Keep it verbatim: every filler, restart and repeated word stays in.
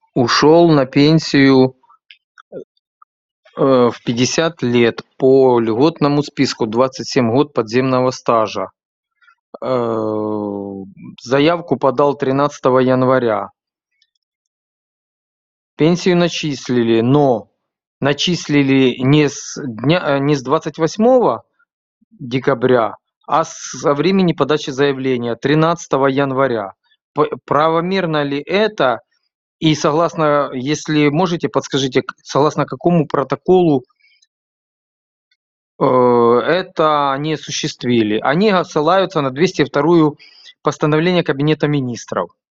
Ушел на пенсию э, в пятьдесят лет по льготному списку, двадцать семь год подземного стажа. Э, Заявку подал тринадцатого января. Пенсию начислили, но начислили не с дня, э, не с двадцать восьмого декабря, а со времени подачи заявления тринадцатого января. П- Правомерно ли это? И согласно, если можете, подскажите, к- согласно какому протоколу э, это они осуществили? Они ссылаются на двести второе постановление Кабинета министров.